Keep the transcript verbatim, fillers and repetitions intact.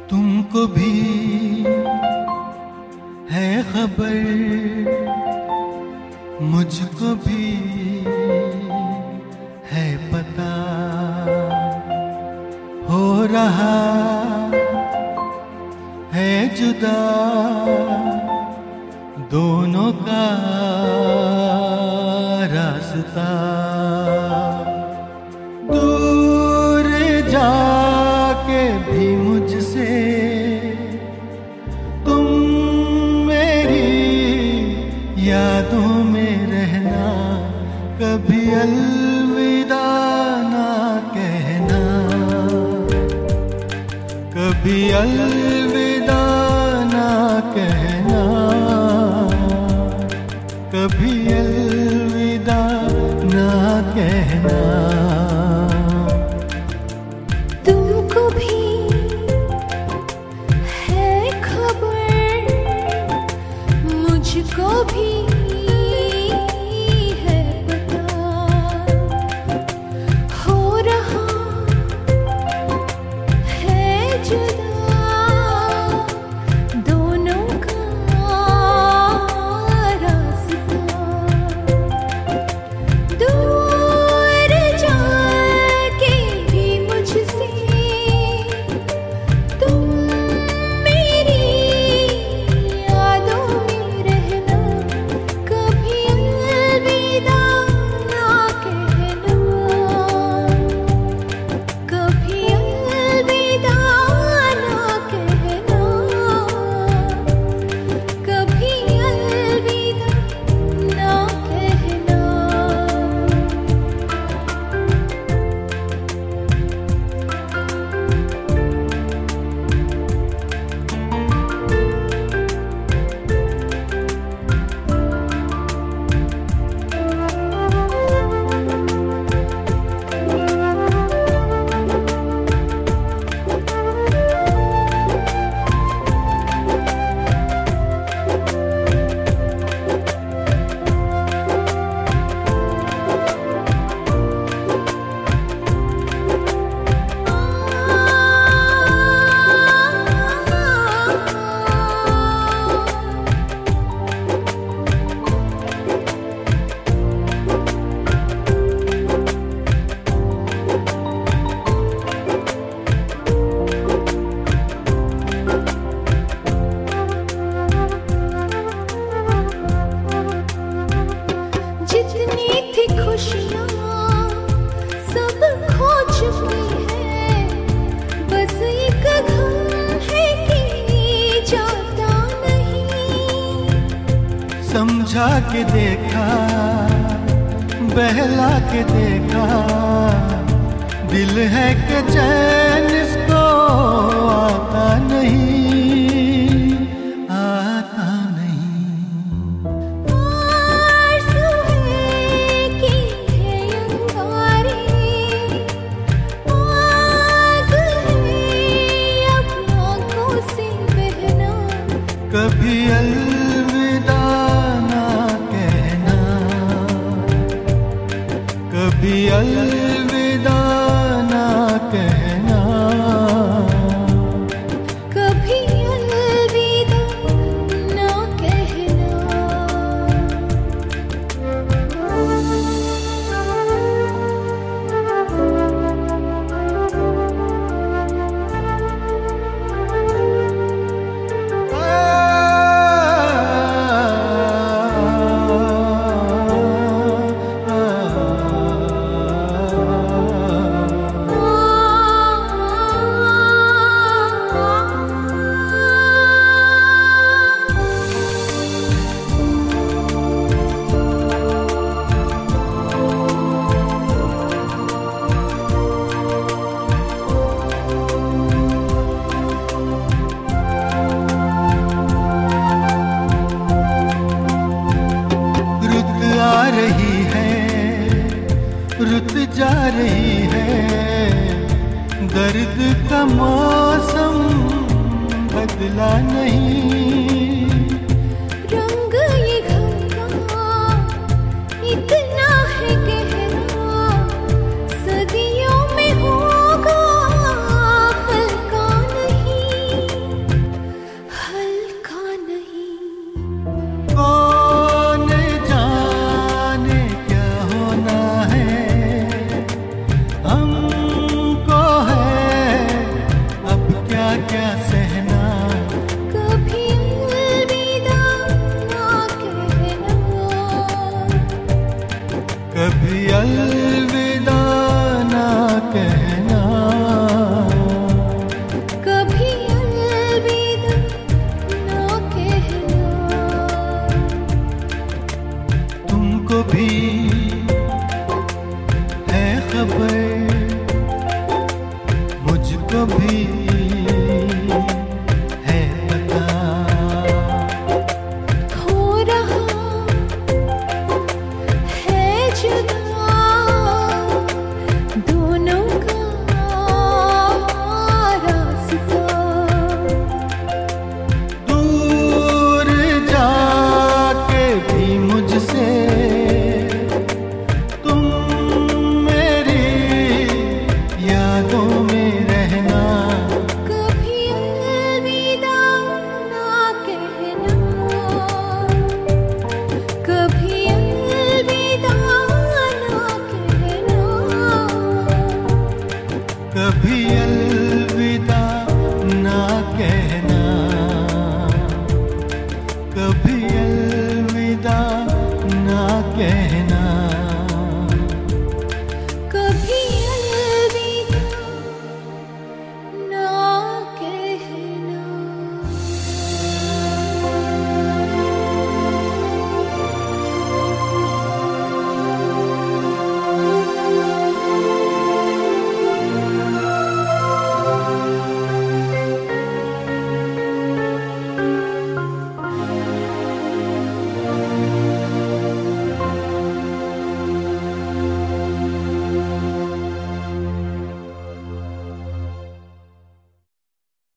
तुमको भी है खबर, मुझको भी है पता, हो रहा है जुदा दोनों का रास्ता। दूर जाके भी मुझसे तुम मेरी यादों में रहना, कभी अलविदा ना कहना, कभी अलविदा ना कहना, कभी अलविदा ना कहना। तुमको भी है खबर, मुझको भी है पता, हो रहा है जुदा दोनों का रास्ता। दूर जाके भी मुझसे तुम मेरी यादों में रहना, कभी अलविदा ना कहना, कभी अलविदा ना कहना, कभी अलविदा ना कहना। जितनी थी खुशियाँ सब खो चुकी है, बस एक गम है कि जाता नहीं। समझा के देखा, बहला के देखा, दिल है कि चैन इसको आता नहीं, आता नहीं। आरज़ू है कि है अंगारे, आग है अब आँखों से बहना, कभी अलविदा ना कहना, कभी अलविदा ना कहना, कभी अलविदा ना कहना। रुत जा रही है, दर्द का मौसम बदला नहीं। रंग ये गम का इतना है गहरा, सदियों में होगा हल्का नहीं। क्या क्या सहना